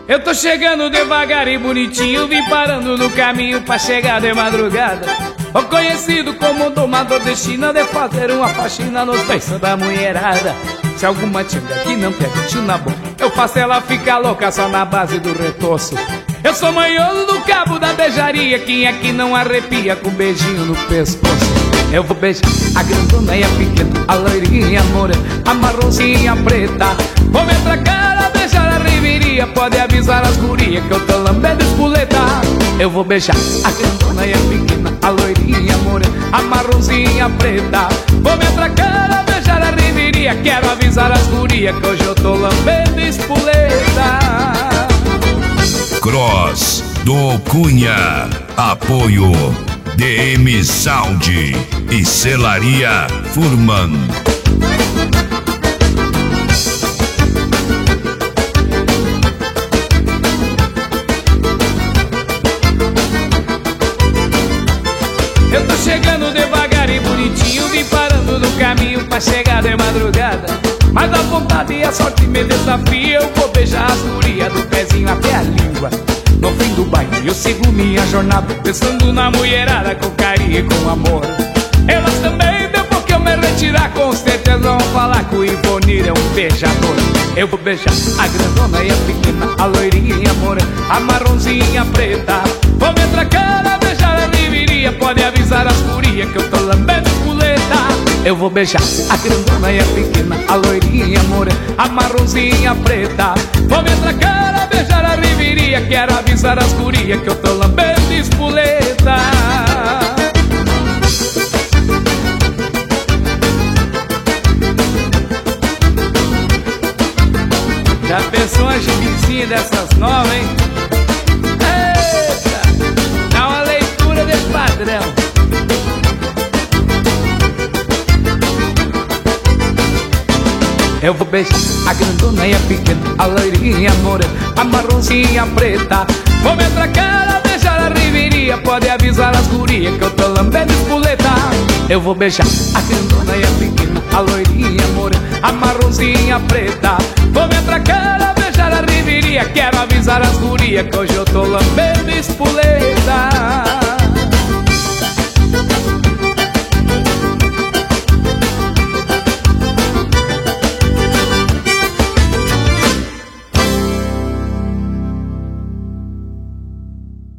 Eu tô chegando devagar e bonitinho, vim parando no caminho pra chegar de madrugada. O conhecido como domador destino de fazer uma faxina nos beiços da mulherada. Se alguma tinga que não tem tio na boca, eu faço ela ficar louca só na base do retoço. Eu sou manhoso do cabo da beijaria, quem é que não arrepia com um beijinho no pescoço? Eu vou beijar a grandona e a pequena, a loirinha, a morena, a marronzinha preta. Vou me atracar a beijar a riveria, pode avisar as gurias que eu tô lambendo espoleta. Eu vou beijar a grandona e a pequena, a loirinha, a morena, a marronzinha preta. Vou me atracar a beijar a riveria, quero avisar as gurias que hoje eu tô lambendo espoleta. Cross do Cunha, apoio DM Sound e Celaria Furman. Eu tô chegando devagar e bonitinho, vim parando no caminho pra chegar de madrugada. Mas a vontade e a sorte me desafia, eu vou beijar as gurias do pezinho até a língua. No fim do baile eu sigo minha jornada, pensando na mulherada com carinho e com amor. Elas também, depois que eu me retirar, com certeza vão falar que o Ivonir é um beijador. Eu vou beijar a grandona e a pequena, a loirinha, a morena, a marronzinha preta. Vou me atracar a beijar a riveria, pode avisar as gurias que eu tô lambendo espoleta. Eu vou beijar a grandona e a pequena, a loirinha, a morena, a marronzinha preta. Vou me atracar a beijar a riveria, quero avisar as gurias que eu tô lambendo espoleta. Já pensou uma gibizinha dessas novas, hein? Eita! Dá uma leitura desse padrão. Eu vou beijar a grandona e a pequena, a loirinha, a morena, a marronzinha preta. Vou me atracar a beijar a riveria, pode avisar as gurias que eu tô lambendo espoleta. Eu vou beijar a grandona e a pequena, a loirinha, a morena, a marronzinha preta. Vou me atracar a beijar a riveria, quero avisar as gurias que hoje eu tô lambendo espoleta.